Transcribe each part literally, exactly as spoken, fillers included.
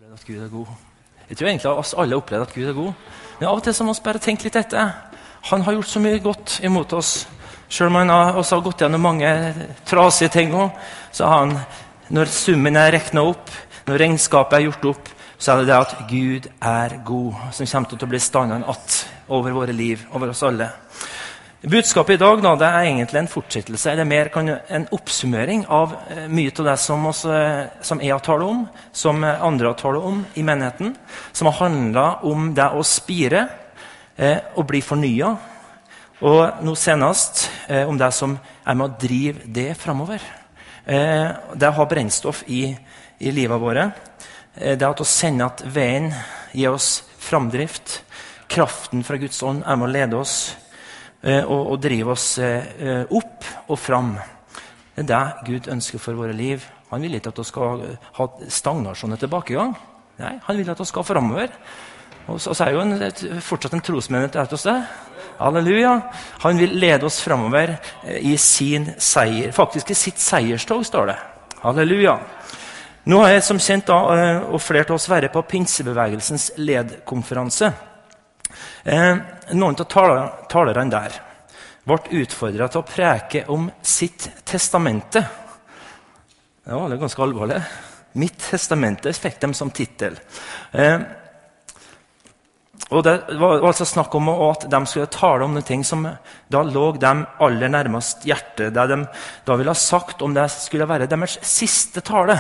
opplevd at Gud er god. Jeg tror egentlig at oss alle har opplevd at Gud er god. Men av og til så må vi bare tenke litt etter. Han har gjort så mye godt imot oss. Selv om han har, også har gått gjennom mange trasige ting også, så har han, når summen er reknet opp, når regnskapet er gjort opp, så er det det at Gud er god, som kommer til å bli standard att over våre liv, over oss alle. Budskapet i dag da, det er egentlig en fortsettelse, eller mer kan, en oppsummering av eh, mye av det som, oss, eh, som jeg har talt om, som andre har talt om i menigheten, som har handlet om det å spire eh, og bli fornyet, og nå senest eh, om det som er med å drive det fremover. Eh, det har brennstoff i, i livet våre. Eh, det at å sende at veien gir oss framdrift, kraften fra Guds ånd er med å lede oss, Og, og drive oss eh, opp og fram. Det er det Gud ønsker for våre liv. Han vil ikke at vi skal ha stagnasjon og tilbakegang. Nei, han vil at vi skal fremover. Og så, så er jo en, et, fortsatt en trosmenighet etter oss det. Halleluja. Han vil lede oss fremover eh, i sin seier. Faktisk i sitt seierstog, står det. Halleluja. Nå har jeg som kjent da, eh, og flere til oss være på Pinsebevegelsens ledkonferanse. Eh, noen av taler, talerne der ble utfordret til å preke om sitt testamente. Ja, det er ganske alvorlig. Mitt testamente fikk dem som titel. Eh, og det var altså snakk om at de skulle tale om noen ting som da lå dem aller nærmest hjertet, det de da ville ha sagt om det skulle være deres siste tale.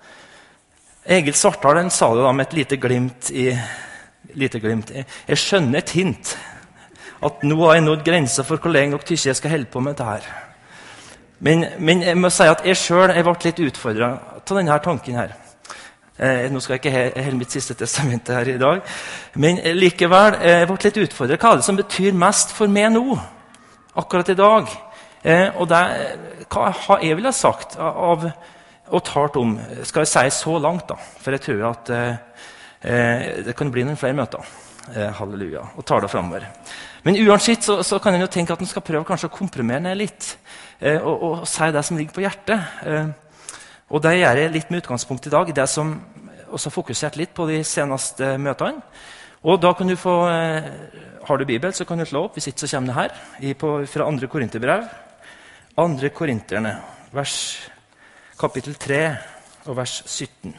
Egil Svartdal sa det da med et lite glimt i Lite glimt. Jeg skjønner et hint at nå har jeg nådd grenser for hvor lenge dere tykker jeg skal holde på med dette her. Men, men jeg må si at jeg selv jeg ble litt utfordret til denne tanken her. Eh, nå skal jeg ikke helle mitt siste testamente her i dag, men likevel jeg ble litt utfordret. Hva er det som betyr mest for meg nå, akkurat i dag? Eh, og det, hva har jeg ville ha sagt av, og talt om, skal jeg si så langt da, for jeg tror at eh, Eh, det kan bli noen flere møter. Eh, halleluja. Og tar det fremover. Men uansett så, så kan en jo tenke at en skal prøve kanskje å komprimere ned litt. Eh, og, og, og si det som ligger på hjertet. Eh, og det gjør jeg litt med utgangspunkt i dag. Det som også har fokusert litt på de seneste møtene. Og da kan du få, eh, har du Bibel, så kan du slå opp. Hvis ikke så kommer det her. I, på, fra andre Korinterbrev. Andre Korinterne. Vers, kapittel tre og vers sytten.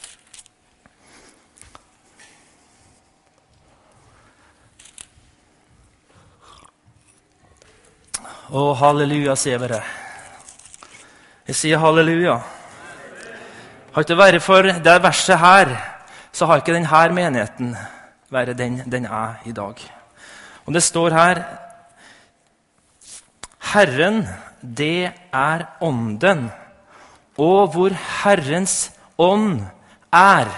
Å, halleluja, sier jeg bare. Jeg sier halleluja. Har ikke vært for det verset her, så har ikke denne menigheten vært den den er i dag. Og det står her, Herren, det er ånden, og hvor Herrens ånd er,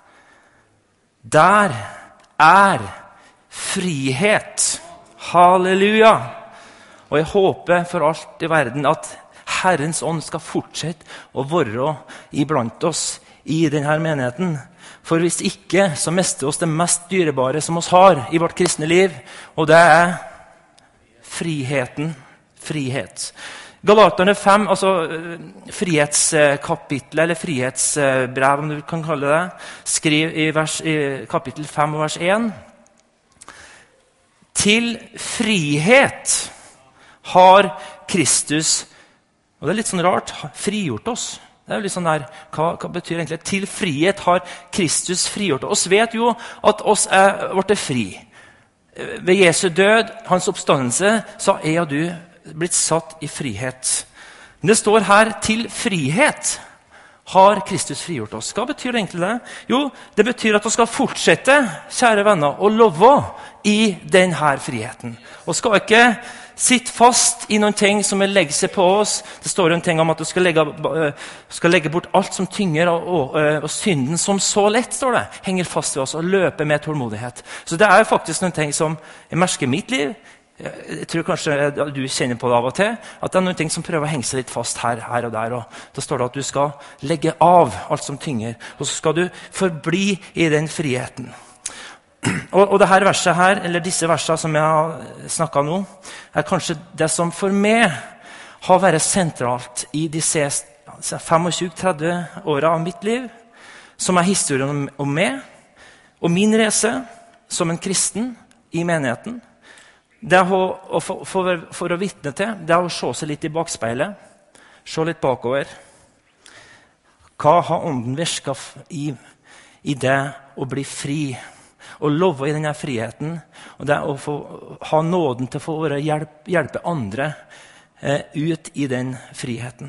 der er frihet. Halleluja. Og jeg håper for alt i verden at Herrens ånd skal fortsette å være iblant oss i denne menigheten. For hvis ikke, så mister oss det mest dyrebare som oss har i vårt kristne liv, og det er friheten. Frihet. Galaterne fem, altså frihetskapittel, eller frihetsbrev, om du kan kalle det, skriv i, vers, i kapittel fem og vers én. Til frihet har Kristus, og det er litt sånn rart, frigjort oss. Det er jo litt sånn der, hva, hva betyr egentlig? Til frihet har Kristus frigjort oss. Vi vet jo at oss er blitt fri. Ved Jesu død, hans oppstandelse, så er jeg og du blitt satt i frihet. Men det står her, til frihet har Kristus frigjort oss. Hva betyr det egentlig det? Jo, det betyr at vi skal fortsette, kjære venner, å love i denne friheten. Og skal ikke sitt fast i noen ting som vil legge seg på oss. Det står en ting om at du skal legge, skal legge bort alt som tynger, og, og, og synden som så lett, står det, henger fast i oss og løper med tålmodighet. Så det er faktisk noen ting som jeg merker i mitt liv. Jeg tror kanskje du kjenner på det av og til, at det er noen ting som prøver å henge seg litt fast her, her og der. Og da står det at du skal legge av alt som tynger, og så skal du forbli i den friheten. Og, og det her verset her, eller disse versene som jeg har snakket nå, er kanskje det som for meg har vært sentralt i disse tjuefem til tretti årene av mitt liv. som er historien om, om meg, og min reise som en kristen i menigheten. Det er å, å, for, for, for å vitne til, det er å se seg litt i bakspeilet, se litt bakover. Hva har ånden virket i, i det å bli fri, og love i denne friheten, og det er å få, ha nåden til å få hjelp, hjelpe andre eh, ut i den friheten.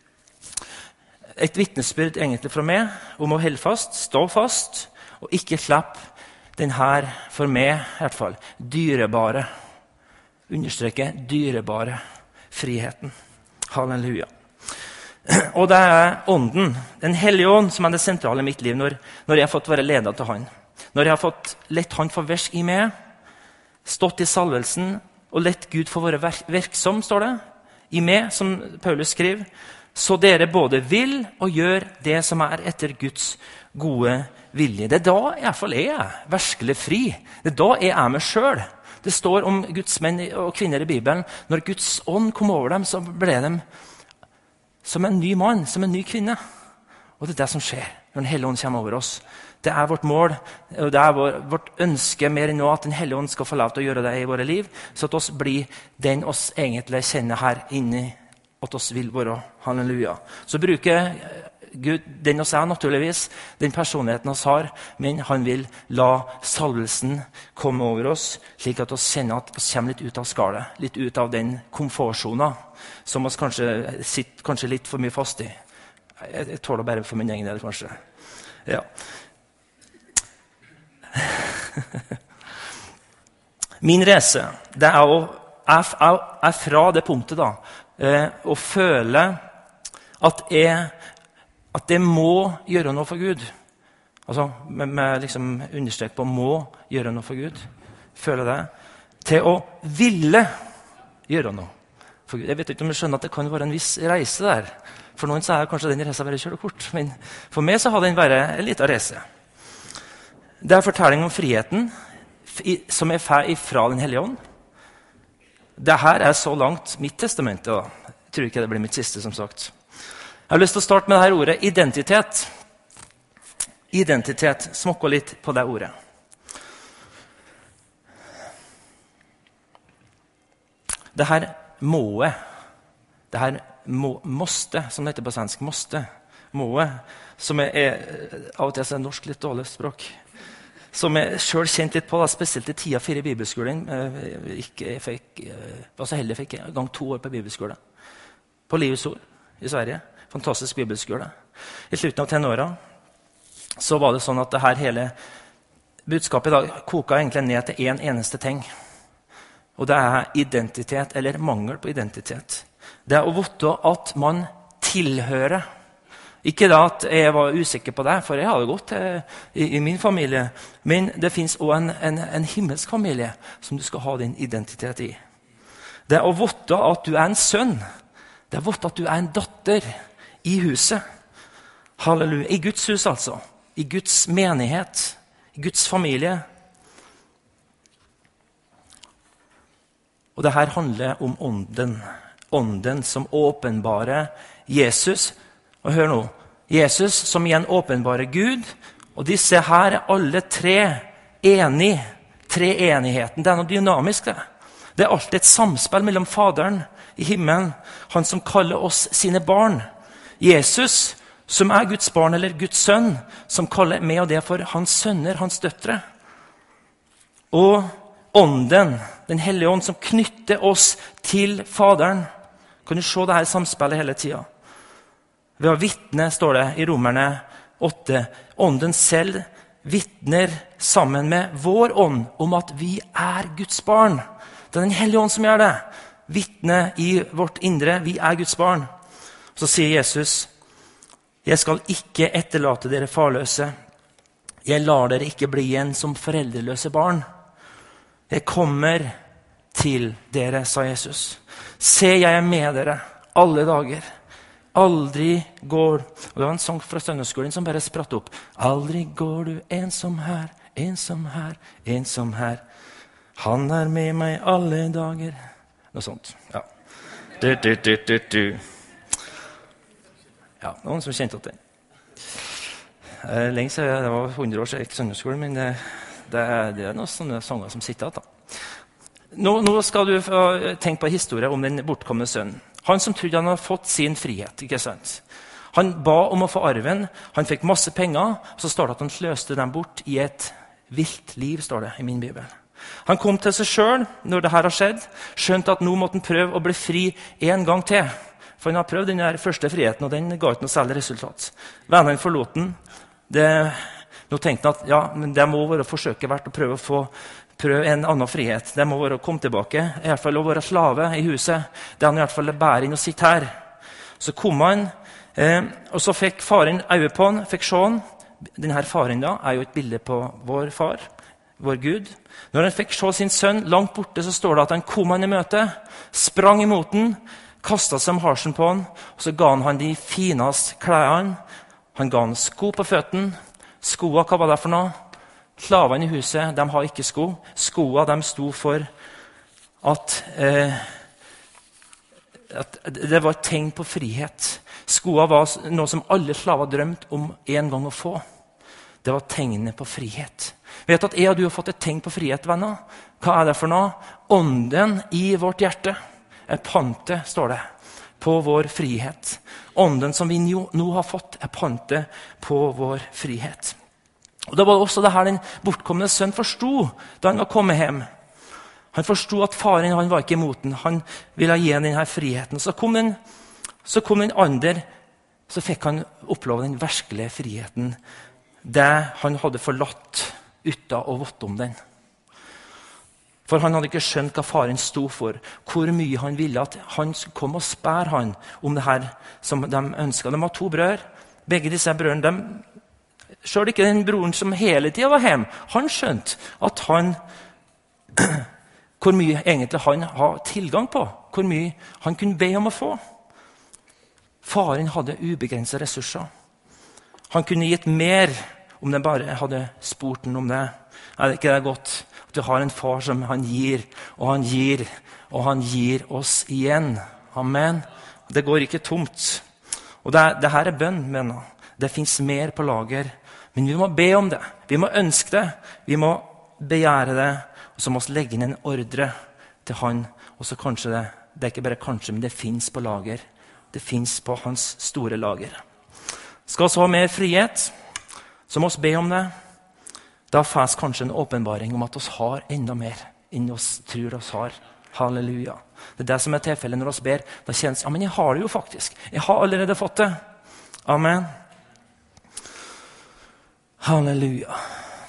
Et vitnesbyrd egentlig fra meg om å holde fast, stå fast, og ikke slippe den her, for meg i hvert fall, dyrebare, understreke dyrebare friheten. Halleluja. Og det er ånden, den hellige ånd, som er det sentrale i mitt liv, når, når jeg har fått være ledet til han. Når jeg har fått lett han få versk i meg, stått i salvelsen, og lett Gud få være verksom, står det, i meg, som Paulus skriver, så dere både vil og gjør det som er etter Guds gode vilje. Det er da i hvert fall er jeg verskelig fri. Det er da jeg er meg selv. Det står om Guds menn og kvinner i Bibelen. Når Guds ånd kom over dem, så ble de som en ny mann, som en ny kvinne. Og det er det som skjer når den hellige ånd kommer over oss. Det er vårt mål, og det er vår, vårt ønske mer enn nå at den hellige ånd skal få lov til å gjøre det i våre liv, så at oss blir den oss egentlig kjenner her inne, at oss vil være. Halleluja. Så bruker Gud den oss er naturligvis, den personligheten oss har, men han vil la salvelsen komme over oss, slik at oss kjenner at oss kommer litt ut av skalet, litt ut av den komfortzonen, som oss kanskje sitter kanskje litt for mye fast i. Jeg, jeg tåler bare for min egen del, kanskje. Ja. Min reise, det er, å, er, er fra det punktet da, eh, å føle at jeg, at jeg må gjøre noe for Gud. Altså, med, med liksom understrek på må gjøre noe for Gud. Føle det. Til å ville gjøre noe for Gud. Jeg vet ikke om jeg skjønner at det kan være en viss reise der. For noen så er kanskje den reisen veldig kjølekort. Men for meg så har den vært en liten reise. Det er fortelling om friheten som er ferdig fra den hellige ånd. Dette er så langt mitt testament. Da. Jeg tror ikke det blir mitt siste, som sagt. Jeg har lyst til å starte med dette ordet identitet. Identitet. Smokke litt på det ordet. Det her måe. Det her må, måste, som det heter på svensk. Måste. Måe. Som er, er av og til er norsk litt dårlig språk. Som jeg selv kjente litt på, da, spesielt i tida fire i bibelskolen. Ikke, jeg fikk, var så heldig jeg fikk en gang to år på bibelskole. På Livets Ord i Sverige. Fantastisk bibelskole. I slutten av tenåra så var det sånn at det her hele budskapet da koka egentlig ned til en eneste ting. Og det er identitet, eller mangel på identitet. Det er å vite at man tilhører. Ikke da at jeg var usikker på det, for jeg hadde gått eh, i, i min familie. Men det finnes også en, en, en himmelsk familie som du skal ha din identitet i. Det er å vite at du er en sønn. Det er å vite at du er en datter i huset. Halleluja. I Guds hus altså. I Guds menighet. I Guds familie. Og det her handler om ånden. Ånden som åpenbarer Jesus. Og hør nå, Jesus som igjen åpenbarer Gud, og disse her er alle tre enige, tre enigheten. Det er noe dynamisk det. Det er alltid et samspill mellom Faderen i himmelen, han som kaller oss sine barn. Jesus som er Guds barn eller Guds sønn, som kaller meg og det for hans sønner, hans døtre. Og ånden, den hellige ånd som knytter oss til Faderen. Kan du se det her samspillet hele tiden? Ved å vittne, står det i Romerne åtte, ånden selv vittner sammen med vår ånd om at vi er Guds barn. Det er den hellige ånd som gjør det. Vittne i vårt indre, vi er Guds barn. Så sier Jesus, jeg skal ikke etterlate dere farløse. Jeg lar dere ikke bli igjen som foreldreløse barn. Jeg kommer til dere, sa Jesus. Se, jeg er med dere alle dager. Aldri går, og det var en sang fra søndagsskolen som bare spratt opp. Aldri går du ensom her, ensom her, ensom her. Han er med meg alle dager. Noe sånt, ja. Du, du, du, du, du. Ja, noen som kjente at det. Eh, lenge siden, det var hundre år siden jeg gikk søndagsskolen, men det, det, er, det er noen sånne sanger som sitter igjen. Nå, nå skal du få tenke på en historie om den bortkomne sønnen. Han som trodde han hadde fått sin frihet, ikke sant? Han ba om å få arven, han fikk masse penger, og så står det at han sløste dem bort i et vilt liv, står det i min bibel. Han kom til seg selv når det her har skjedd, skjønte at nå måtte han prøve å bli fri en gang til. For han har prøvd den der første friheten, og den ga ikke noe særlig resultat. Vennene forlot den. Det, nå tenkte han at ja, men det må være forsøket verdt å prøve å få prøve en annen frihet. Det må være å komme tilbake, i hvert fall å være slave i huset. Det er han i hvert fall bærer inn og sitter her. Så kom han, eh, og så fikk faren øye på han, fikk se han. Denne faren da er jo et bilde på vår far, vår Gud. Når han fikk se sin sønn langt borte, så står det at han kom han i møte, sprang imot den, kastet seg om halsen på han, og så ga han han de fineste klærne. Han ga han sko på føttene. Skoene, hva var det for noe? Slavene i huset, de har ikke sko. Skoene, de sto for at, eh, at det var et tegn på frihet. Skoene var noe som alle slaver drømte om en gang å få. Det var tegnet på frihet. Vet at jeg og du har fått et tegn på frihet, venner? Hva er det for noe? Ånden i vårt hjerte er pantet, står det, på vår frihet. Ånden som vi nå har fått er pantet på vår frihet. Og det var også det her den bortkomne sønn forstod da han var kommet hjem. Han forstod at faren han var ikke imot den. Han ville gi ham denne friheten. Så kom den, så kom den andre, så fikk han oppleve den virkelige friheten. Det han hadde forlatt uten å vite om den. For han hadde ikke skjønt hva faren sto for, hvor mye han ville at han skulle komme og spære han om det her som de ønsket. De var to brødre. Begge disse brødrene, de, selv ikke den broren som hele tiden var hjemme, han skjønte at han, hvor mye egentlig han har tilgang på, hvor mye han kunne be om å få. Faren hadde ubegrensede ressurser. Han kunne gitt mer om de bare hadde spurt han om det. Er det ikke det godt? At du har en far som han gir, og han gir, og han gir oss igjen. Amen. Det går ikke tomt. Og det, det her er bønn, mener jeg. Det finnes mer på lager. Men vi må be om det. Vi må ønske det. Vi må begjære det. Og så må vi legge inn en ordre til han. Og så kanskje det, det er ikke bare kanskje, men det finnes på lager. Det finnes på hans store lager. Skal vi ha mer frihet, så må vi be om det. Da får vi kanskje en åpenbaring om at vi har enda mer enn vi tror vi har. Halleluja. Det er det som er tilfellet når vi ber. Da kjennes, ja, men jeg har det jo faktisk. Jeg har allerede fått det. Amen. Halleluja.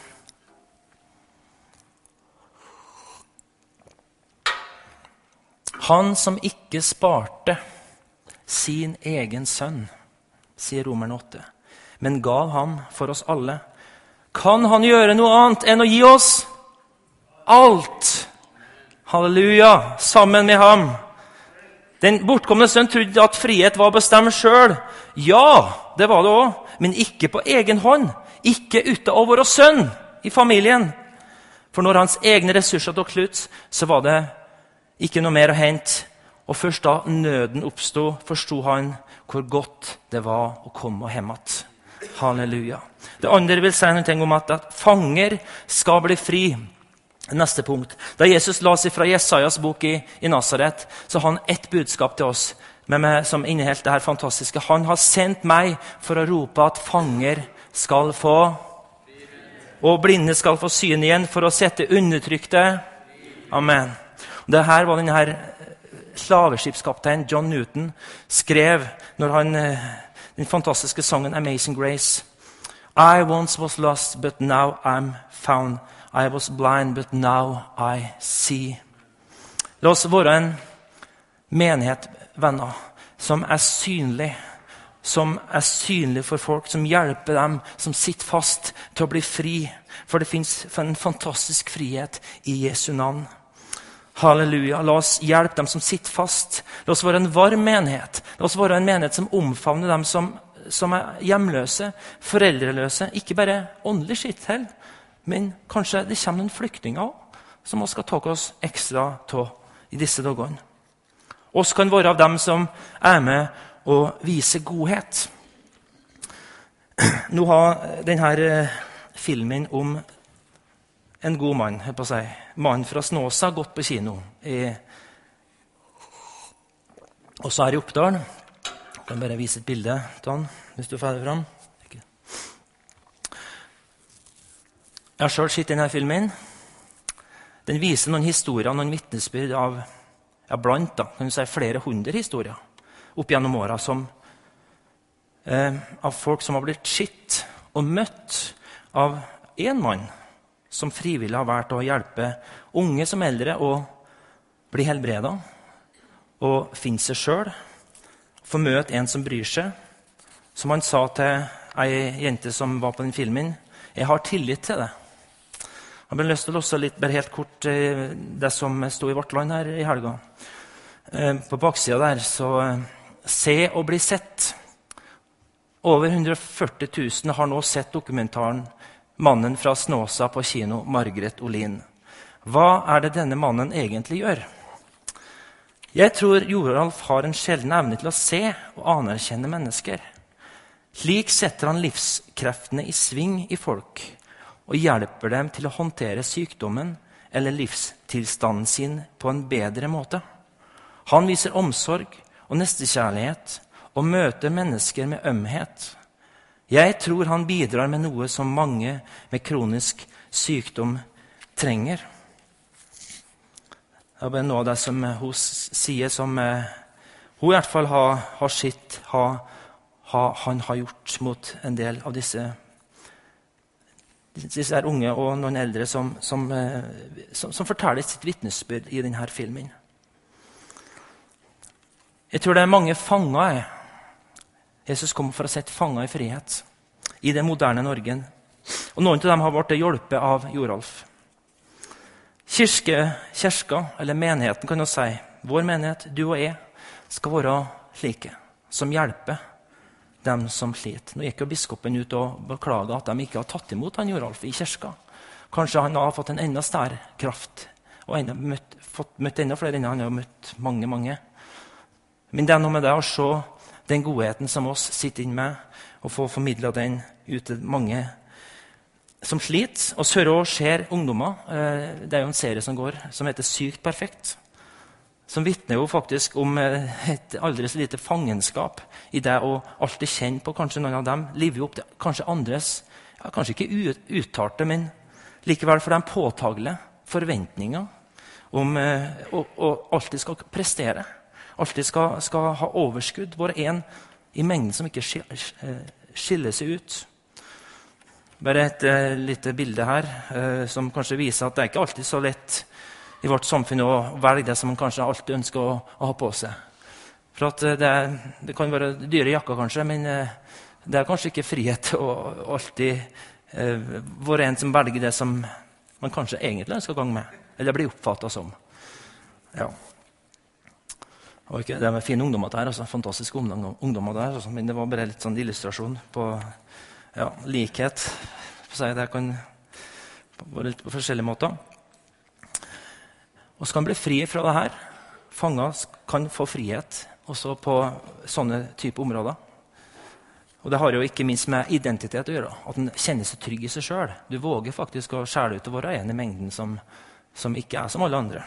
Han som ikke sparte sin egen sønn, sier Romerne åtte, men gav ham for oss alle. Kan han gjøre noe annet enn å gi oss alt? Halleluja, sammen med ham. Den bortkomne sønn trodde at frihet var bestemt selv. Ja, det var det også, men ikke på egen hånd. Ikke ute av vår sønn i familien. For når hans egne ressurser tok slutt, så var det ikke noe mer å hente. Og først da nøden oppstod, forstod han hvor godt det var å komme hjem igjen. Halleluja. Det andre vil si noe om at, at fanger skal bli fri. Neste punkt. Da Jesus la seg fra Jesajas bok i, i Nazaret, så har han ett budskap til oss med meg, som inneholdt det her fantastiske. Han har sendt meg for å rope at fanger skal få, og blinde skal få syn igjen, for å sette undertrykte. Amen. Det her var denne her slaveskipskaptein John Newton skrev når han den fantastiske sangen Amazing Grace. I once was lost, but now I'm found. I was blind, but now I see. La oss være en menighet, venner, som er synlig, som er synlig for folk, som hjelper dem, som sitter fast til å bli fri. For det finnes en fantastisk frihet i Jesu navn. Halleluja. La oss hjelpe dem som sitter fast. La oss være en varm menighet. La oss være en menighet som omfavner dem som, som er hjemløse, foreldreløse. Ikke bare åndelig skitt til, men kanskje det kommer en flyktninger også, som vi skal ta oss ekstra til i disse dagene. Oss kan være av dem som er med og viser godhet. Nå har denne eh, filmen om en god mann, jeg på å si, mannen fra Snåsa, gått på kino. I, også her i Oppdal. Jeg kan bare vise et bilde til han, hvis du får det fram. Jeg har selv sett denne filmen. Den viser noen historier, noen vittnesbyrd av, ja, blant da, kan du si, flere hundre historier opp gjennom åra som eh, av folk som har blitt skitt og møtt av en mann som frivillig har vært å hjelpe unge som eldre å bli helbredet og finne seg selv, få møte en som bryr seg. Som han sa til en jente som var på den filmen, jeg har tillit til det. Jeg har lyst til å låse litt, bare helt kort, det som stod i Vårt Land her i helga. På baksida der, så se og bli sett. Over hundre og førti tusen har nå sett dokumentaren Mannen fra Snåsa på kino, Margret Olin. Hva er det denne mannen egentlig gjør? Jeg tror Joralf har en sjelden evne til å se og anerkjenne mennesker. Slik setter han livskreftene i sving i folk, og hjelper dem til å håndtere sykdommen eller livstilstanden sin på en bedre måte. Han viser omsorg og nestekjærlighet og møter mennesker med ømhet. Jeg tror han bidrar med noe som mange med kronisk sykdom trenger. Det er bare noe av det som hun sier som eh, hun i hvert fall har, har sett, har, har, han har gjort mot en del av disse disse er unge og noen eldre som, som, som, som forteller sitt vittnesbyrd i denne filmen. Jeg tror det er mange fanger. Jesus kom for å sette fanger i frihet i det moderne Norge. Og noen av dem har vært hjulpet av Joralf. Kirke, kirka, eller menigheten kan jo si, vår menighet, du og jeg, skal være slike, som hjelper dem som sliter. Nå gikk jo biskopen ut og beklaget at de ikke har tatt imot han Joralf i kirka. Kanskje han har fått en enda større kraft, og enda møtt, fått møtt enda flere enn han har møtt mange, mange. Men det er noe med det å se den godheten som oss sitter inn med, og få formidlet den ut til mange som sliter. Og så ser ungdommer, det er jo en serie som går, som heter Sykt perfekt, som vittner jo faktisk om et aldri så lite fangenskap i det å alltid kjenne på kanskje noen av dem, livet opp til kanskje andres, ja, kanskje ikke uttalte, men likevel for dem påtagelige forventninger om å, å alltid skal prestere, alltid skal, skal ha overskudd, være en i mengden som ikke skiller seg ut. Bare et uh, lite bilde her, uh, som kanskje viser at det er ikke alltid så lett i vårt samfunn å velge det som man kanskje alltid ønsker å, å ha på seg. For at uh, det, det kan være dyre jakker kanskje, men uh, det er kanskje ikke frihet å alltid uh, være en som velger det som man kanskje egentlig ønsker å gang med, eller blir oppfattet som. Ja. Og ikke, det er fine ungdommer der, altså, fantastiske ungdommer der, altså, men det var bare litt sånn illustrasjon på ja, likhet. Det kan være litt på forskjellige måter. Og så kan bli fri fra det her. Fanger kan få frihet også på sånne type områder. Og det har jo ikke minst med identitet å gjøre, at en kjenner seg trygg i seg selv. Du våger faktisk å skjære ut og være en i mengden som, som ikke er som alle andre.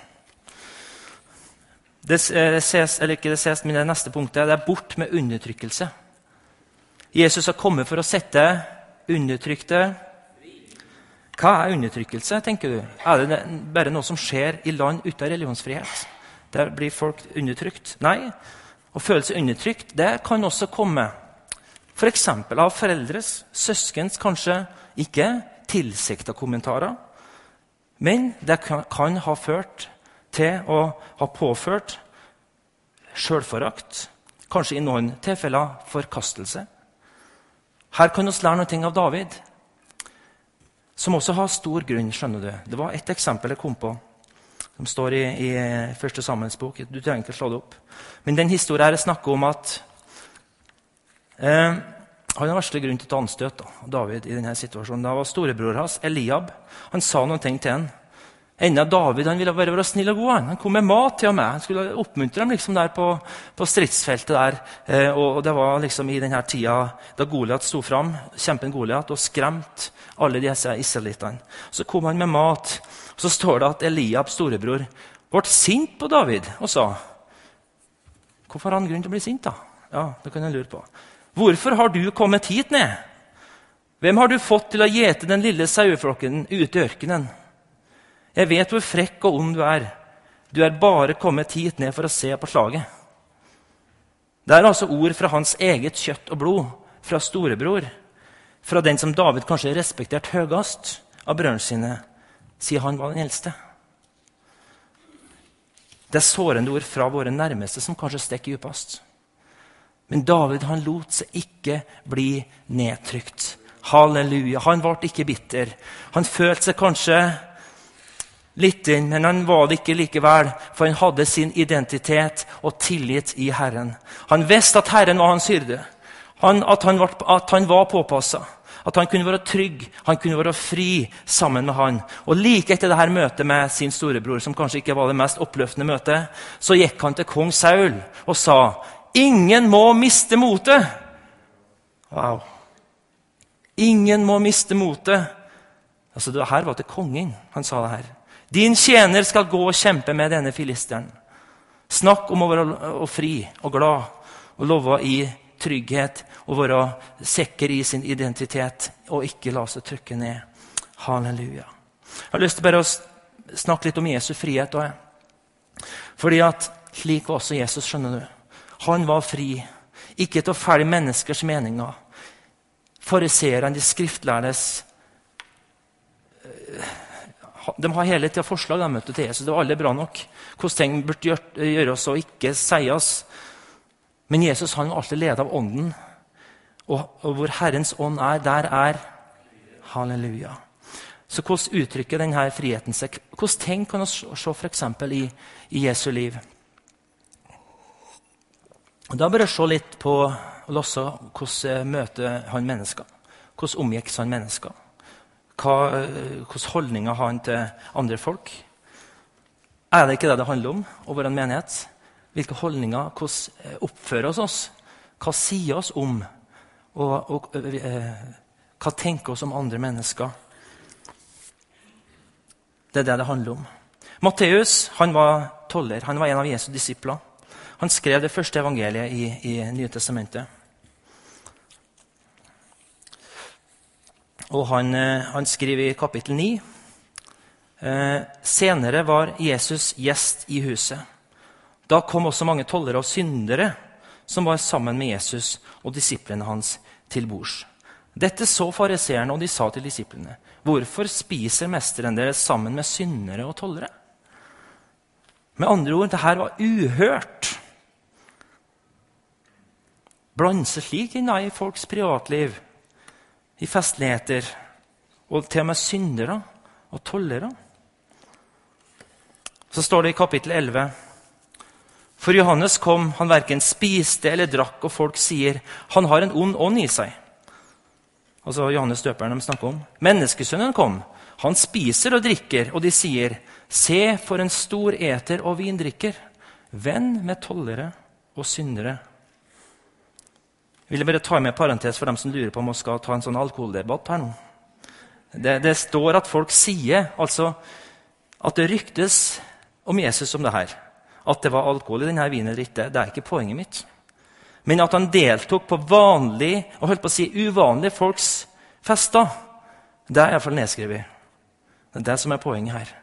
Det ses, eller ikke det ses, men det neste punktet, det er bort med undertrykkelse. Jesus har kommet for å sette undertrykte. Hva er undertrykkelse, tenker du? Er det bare noe som skjer i land uten religionsfrihet? Der blir folk undertrykt? Nei. Å føle seg undertrykt, det kan også komme for eksempel av foreldres, søskens, kanskje ikke tilsikta kommentarer, men det kan, kan ha ført til å ha påført selvforakt, kanskje i noen tilfeller forkastelse. Her kan vi lære noe av David, som også har stor grunn, skjønner du. Det var et eksempel jeg kom på, som står i, i første Samuels bok. Du trenger ikke slå det opp. Men den historien her snakker om at eh, han har verste grunn til å ta anstøt, da, David, i denne situasjonen. Det var storebror hans, Eliab. Han sa noen ting til han. Enda David han ville bare være snill og god. Han, han kom med mat til og med. Han skulle oppmuntre dem liksom der på, på stridsfeltet. der. Eh, og, og det var liksom i denne tida da Goliat sto fram, kjempen Goliat, og skremt alle disse israelittene. Så kom han med mat. Og så står det at Eliab, storebror, ble sint på David og sa, hvorfor har han grunn til å bli sint da? Ja, det kan jeg lure på. Hvorfor har du kommet hit ned? Hvem har du fått til å gjete den lille saueflokken ut i ørkenen? Jeg vet hvor frekk og ond du er. Du er bare kommet hit ned for å se på slaget. Det er altså ord fra hans eget kjøtt og blod, fra storebror, fra den som David kanskje respektert høyest av brødrene sine, siden han var den eldste. Det er sårende ord fra våre nærmeste som kanskje stikker dypest. Men David han lot seg ikke bli nedtrykt. Halleluja, han ble ikke bitter. Han følte seg kanskje litt inn, men han var det ikke likevel, for han hadde sin identitet og tillit i Herren. Han visste at Herren var hans hyrde, han, at, han var, at han var påpasset, at han kunne være trygg, han kunne være fri sammen med han. Og like etter dette møtet med sin storebror, som kanskje ikke var det mest oppløftende møtet, så gikk han til kong Saul og sa, ingen må miste motet. Wow. Ingen må miste motet. Altså, det her var til kongen, han sa det her. Din tjener skal gå og kjempe med denne filisteren. Snakk om å være og fri og glad, og love i trygghet, og være sikker i sin identitet, og ikke la seg trykke ned. Halleluja. Jeg har lyst til bare å snakke litt om Jesu frihet også. Fordi at slik var også Jesus, skjønner du. Han var fri, ikke til å følge menneskers meninger. Fariseerne, de skriftlærdes, de har hele tiden forslag de møtte til Jesus. Det var alle bra nok. Hvordan ting burde gjøres og ikke sies. Men Jesus han var alltid ledet av ånden. Og, og hvor Herrens ånd er, der er halleluja. Så hvordan uttrykker denne friheten seg? Hvordan ting kan vi se for eksempel i, i Jesu liv? Og da bør jeg se litt på også, hvordan møter han mennesker. Hvordan omgikk han mennesker. Hva, hvordan holdninger har han til andre folk? Er det ikke det det handler om å være en menighet? Hvilke holdninger, hvordan oppfører oss oss? Hva sier oss om? Og, og eh, hva tenker oss om andre mennesker? Det er det det handler om. Matteus, han var toller. Han var en av Jesu disipler. Han skrev det første evangeliet i, i Nye Testamentet. Og han, han skriver i kapittel ni. Eh, senere var Jesus gjest i huset. Da kom også mange tollere og syndere som var sammen med Jesus og disiplene hans til bords. Dette så fariseerne, og de sa til disiplene, hvorfor spiser mesteren deres sammen med syndere og tollere? Med andre ord, dette var uhørt. Blande seg slik inn i folks privatliv, i festligheter, og til og med syndere og tollere. Så står det i kapittel elleve, for Johannes kom, han hverken spiste eller drakk, og folk sier, han har en ond ånd i seg. Altså Johannes døperen de snakker om. Menneskesønnen kom, han spiser og drikker, og de sier, se for en stor eter og vindrikker, venn med tollere og syndere. Jeg vil bare ta med parentes for dem som lurer på om vi skal ta en sånn alkoholdebatt her nå. Det, det står at folk sier, altså, at det ryktes om Jesus som det her. At det var alkohol i denne vinen eller ikke, det er ikke poenget mitt. Men at han deltok på vanlig, og holdt på å si uvanlige folks fester, det er i hvert fall nedskrevet. Det er det som er poenget her.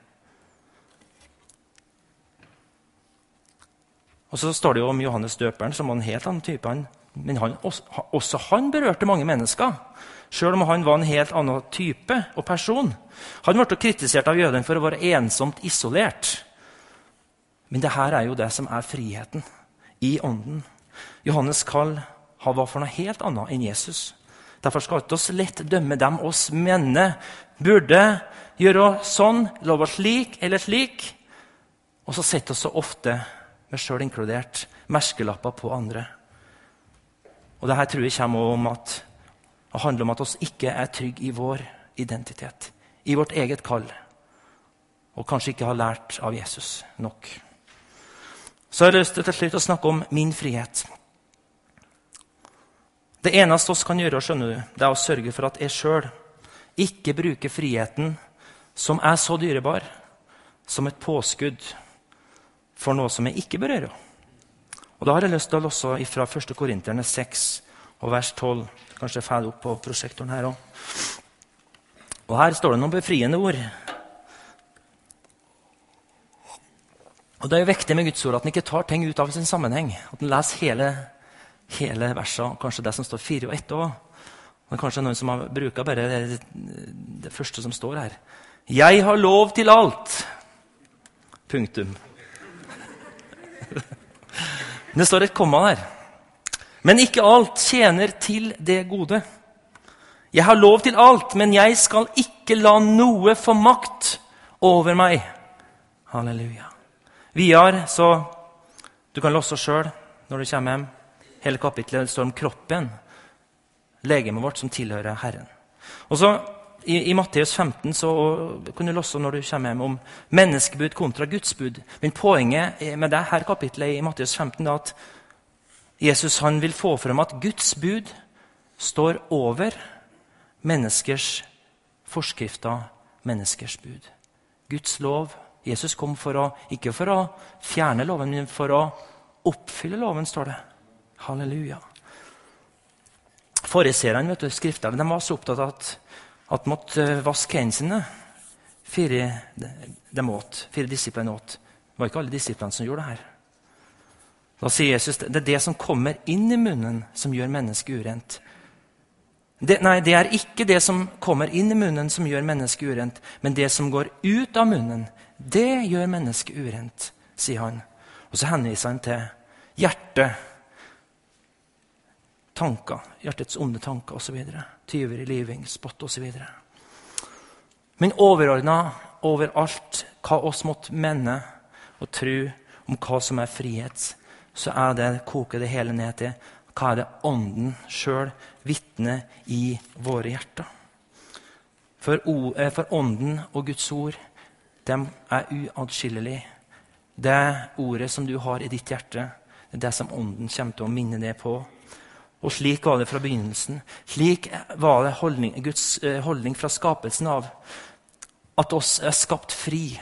Og så står det jo om Johannes døperen, som var en helt annen type. Han, men han, også, også han berørte mange mennesker, selv om han var en helt annen type og person. Han ble kritisert av jødene for å være ensomt isolert. Men det her er jo det som er friheten i ånden. Johannes kall var for noe helt annet enn Jesus. Derfor skal vi ikke lett dømme dem oss mennene burde gjøre sånn, love slik eller slik. Og så setter vi så ofte, med selv inkludert, merkelapper på andre. Og dette tror jeg kommer om at det handler om at vi ikke er trygge i vår identitet, i vårt eget kall. og kanskje ikke har lært av Jesus nok. Så har jeg lyst til til slutt å snakke om min frihet. Det eneste oss kan gjøre, skjønner du, det er å sørge for at jeg selv ikke bruker friheten som er så dyrebar, som et påskudd for noe som jeg ikke bør gjøre. Og da har jeg lyst til å låse ifra første Korinterne seks og vers tolv. Kanskje ferdig opp på prosjektoren her også. Og her står det noen befriende ord. Og det er jo viktig med Guds ord at den ikke tar ting ut av sin sammenheng. At den leser hele, hele verset, kanskje det som står fire og ett også. Og kanskje noen som har bruket bare det, det første som står her. Jeg har lov til alt. Punktum. Det står et komma der. Men ikke alt tjener til det gode. Jeg har lov til alt, men jeg skal ikke la noe få makt over meg. Halleluja. Videre, så du kan låse selv når du kommer hjem. Hele kapitlet står om kroppen, legemet vårt som tilhører Herren. Og så i, i Matteus femten så kan du låse når du kommer hjem om menneskebud kontra Gudsbud. Men poenget med det her kapitlet i Matteus femten er at Jesus han vil få frem at Guds bud står over menneskers forskrifter, menneskers bud. Guds lov. Jesus kom for å, ikke for å fjerne loven, men for å oppfylle loven, står det. Halleluja. Fariserene, vet du, skrifterne, de var så opptatt av at, at de måtte vaske hendene sine. Fire, de måtte, fire disiplene åt. Det var ikke alle disiplene som gjorde det her. Da sier Jesus, det er det som kommer inn i munnen som gjør mennesket urent. Det, nei, det er ikke det som kommer inn i munnen som gjør mennesket urent, men det som går ut av munnen, det gjør mennesket urent, sier han. Og så henviser han til hjertet, tanker, hjertets onde tanker og så videre. Tyveri, living, spott og så videre. Men overordnet over alt hva oss måtte menne og tro om hva som er frihet, så er det, koker det hele ned til hva er det ånden selv vittner i våre hjerter. For, o, for ånden og Guds ord, de er uatskillelige. Det ordet som du har i ditt hjerte, det er det som ånden kommer til å minne deg på. Og slik var det fra begynnelsen. Slik var det holdning, Guds holdning fra skapelsen av. At oss er skapt fri.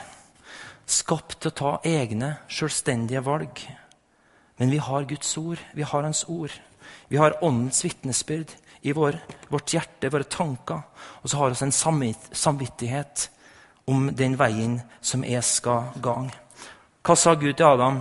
Skapt til å ta egne, selvstendige valg. Men vi har Guds ord, vi har hans ord. Vi har åndens vittnesbyrd i vår, vårt hjerte, våre tanker. Og så har vi en samvittighet om den veien som jeg skal gang. Hva sa Gud til Adam?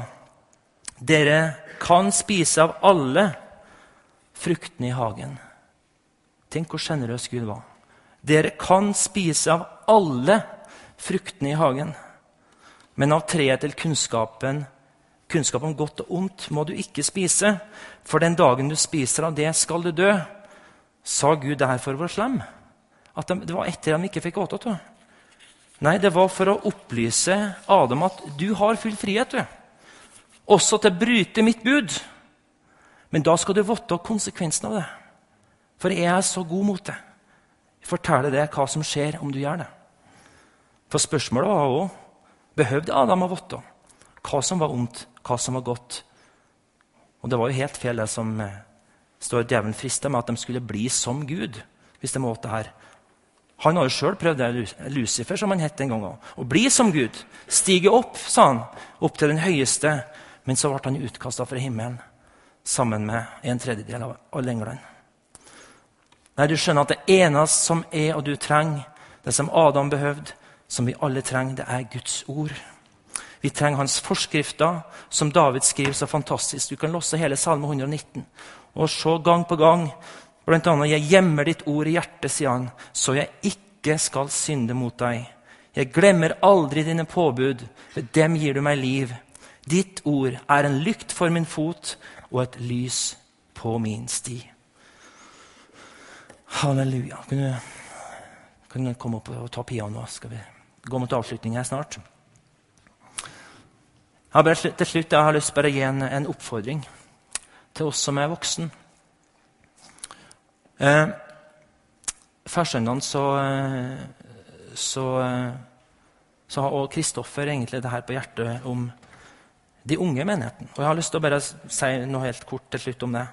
Dere kan spise av alle fruktene i hagen. Tenk hvor generøs Gud var. Dere kan spise av alle fruktene i hagen. Men av treet til kunnskapen, kunnskap om godt og ondt må du ikke spise, for den dagen du spiser av det skal du dø. Sa Gud det her for å være slem? At det var etter han ikke fikk åtet. Nei, det var for å opplyse Adam at du har full frihet. Du. Også til å bryte mitt bud. Men da skal du votte konsekvensen av det. For jeg er så god mot det. Jeg forteller deg hva som skjer om du gjør det. For spørsmålet var også, behøvde Adam å votte? Hva som var ondt, hva som var godt. Og det var jo helt feil det som eh, står djevelen fristet med at de skulle bli som Gud, hvis de måtte her. Han har jo selv prøvd det, Lucifer som han hette en gang, å bli som Gud. Stige opp, sa han, opp til den høyeste, men så ble han utkastet fra himmelen, sammen med en tredjedel av alle englene. Nei, du skjønner at det eneste som er og du trenger, det som Adam behøvde, som vi alle trenger, det er Guds ord. Vi trenger hans forskrifter, som David skriver så fantastisk. Du kan låse hele Salme one nineteen. Og se gang på gang, blant annet, jeg gjemmer ditt ord i hjertet, sier han, så jeg ikke skal synde mot deg. Jeg glemmer aldri dine påbud, ved dem gir du meg liv. Ditt ord er en lykt for min fot, og et lys på min sti. Halleluja. Kan du, kan du komme opp og ta piano? Skal vi gå mot avslutning her snart? Jeg har bare til slutt jeg har lyst til å gi en, en oppfordring til oss som er voksen. Eh, Førsøndagen så, så eh, så har også Kristoffer egentlig det her på hjertet om de unge i menigheten. Og jeg har lyst til å bare si noe helt kort til slutt om det.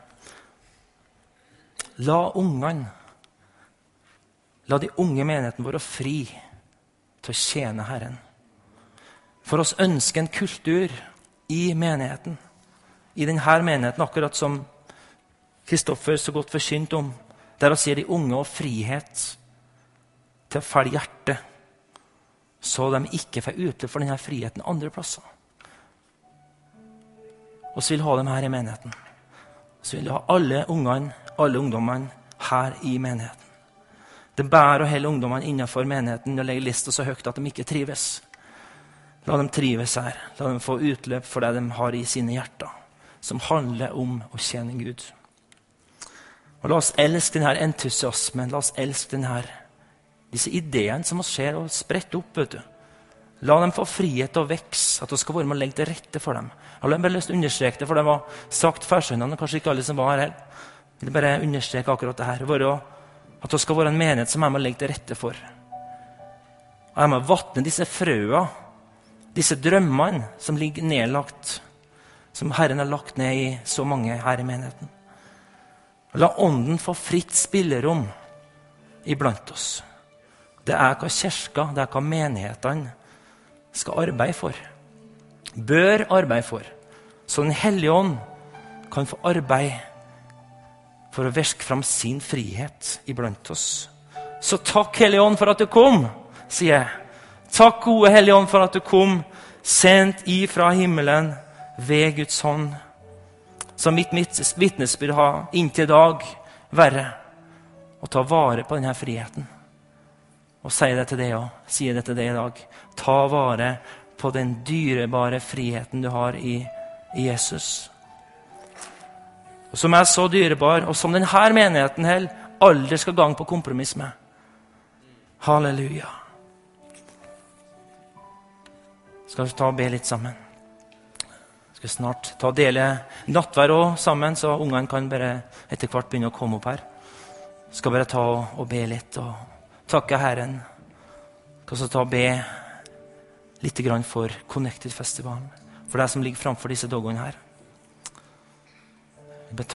La ungene, la de unge i menigheten være fri til å tjene Herren. For oss ønsker en kultur i menigheten, i denne menigheten, akkurat som Kristoffer så godt forkynt om, der å si de unge og frihet til å følge hjertet, så de ikke får utløp for denne friheten andre plasser. Og så vil ha dem her i menigheten. Så vil ha alle ungene, alle ungdommene her i menigheten. Det bærer å helle ungdommene innenfor menigheten og legge lista så høyt at de ikke trives. La dem trives her. La dem få utløp for det de har i sine hjerter, som handler om å tjene Gud. Og la oss elske denne entusiasmen, la oss elske denne, disse ideene som skjer og spretter opp, vet du. La dem få frihet og vekst, at det skal være med å legge til rette for dem. Jeg har bare lyst til å understreke det, for det var sagt førsøgnene, og kanskje ikke alle som var her. Jeg vil bare understreke akkurat det her, at det skal være en menighet som er med å legge til rette for. Og jeg må vattne disse frøene, disse drømmene som ligger nedlagt, som Herren har lagt ned i så mange her i menigheten. La ånden få fritt spillerom iblant oss. Det er hva kirka, det er hva menighetene skal arbeide for. Bør arbeide for. Så den hellige ånd kan få arbeide for å virke fram sin frihet iblant oss. Så takk, Hellige ånd, for at du kom, sier jeg. Takk, gode Hellige ånd, for at du kom, sendt ifra himmelen ved Guds hånd. Så mitt, mitt vittnesbyrd har inntil dag verre å ta vare på denne friheten. Og sier det til deg også, sier det til deg i dag. Ta vare på den dyrebare friheten du har i, i Jesus. Og som er så dyrebar, og som denne menigheten her aldri skal gang på kompromiss med. Halleluja. Skal vi ta og be litt sammen? Skal vi snart ta og dele nattvær også sammen, så ungene kan bare etter hvert begynne å komme opp her. Skal bare ta og, og be litt, og takke Herren. Skal så ta og be litt grann for Connected Festival, for det som ligger framfor disse dagene her.